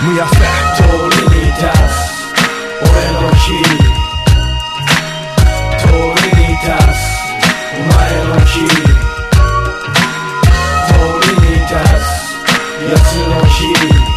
見やせ通りに立つ俺の日通りに立つお前の日通りに立つ奴の日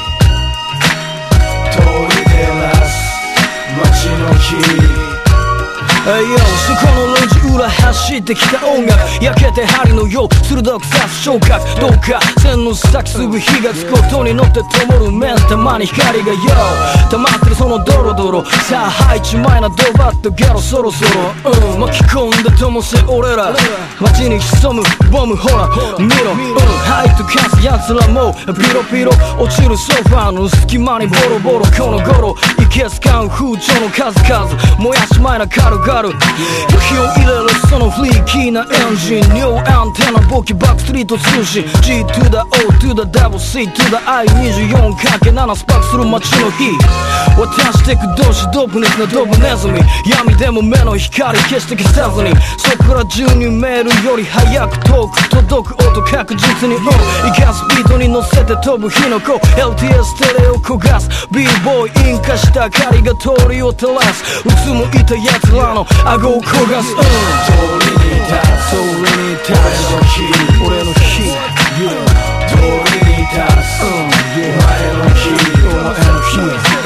通り照らす街の日そこの路地裏走ってきた音楽焼けて針のよう鋭く刺す触覚どうか線の先すぐ火がつく音に乗って灯る面たまに光がよ溜まってるそのドロドロさあ吐いちまいなドバッとゲロそろそろ巻き込んで灯せ俺ら街に潜むボムほら見ろハイと化す奴らもピロピロ落ちるソファーの隙間にボロボロこの頃いけすかん風潮の数々燃やしまいな軽々火を入れるそのフリーキーなエンジンニューアンテナ簿記バックストリート通信 G to the O to the double C to the I24×7 スパークする街の日渡してく同士ドブネスなドブネズミ闇でも目の光消して消さずにそこら中にメールより早く遠く届く音確実に生かすビートに乗せて飛ぶ火の粉 LTS テレを焦がす B-boy 引火した明かりが通りを照らすうつむいた奴らの顎を焦がす通りに立つ